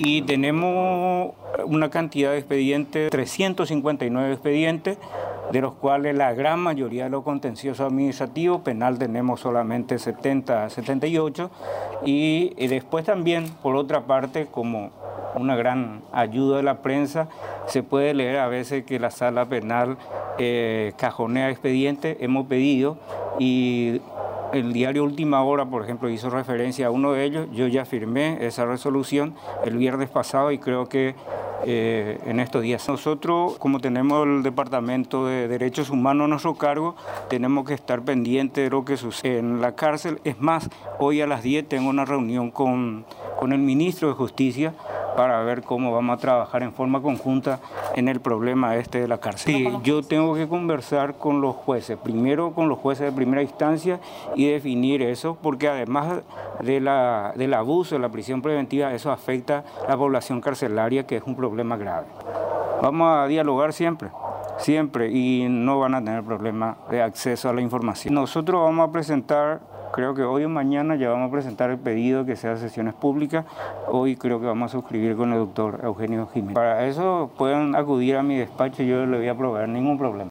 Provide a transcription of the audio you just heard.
y tenemos una cantidad de expedientes, 359 expedientes, de los cuales la gran mayoría de los contenciosos administrativos, penal tenemos solamente 70, 78, y después también, por otra parte, como una gran ayuda de la prensa, se puede leer a veces que la sala penal cajonea expedientes, hemos pedido, y el diario Última Hora, por ejemplo, hizo referencia a uno de ellos. Yo ya firmé esa resolución el viernes pasado y creo que en estos días. Nosotros, como tenemos el Departamento de Derechos Humanos a nuestro cargo, tenemos que estar pendientes de lo que sucede en la cárcel. Es más, hoy a las 10 tengo una reunión con el ministro de Justicia para ver cómo vamos a trabajar en forma conjunta en el problema de la cárcel. Sí, yo tengo que conversar con los jueces, primero con los jueces de primera instancia y definir eso, porque además del abuso de la prisión preventiva, eso afecta a la población carcelaria, que es un problema grave. Vamos a dialogar siempre, y no van a tener problema de acceso a la información. Nosotros vamos a presentar, creo que hoy o mañana ya vamos a presentar el pedido que sea sesiones públicas. Hoy creo que vamos a suscribir con el doctor Eugenio Jiménez. Para eso pueden acudir a mi despacho, yo les voy a proveer ningún problema.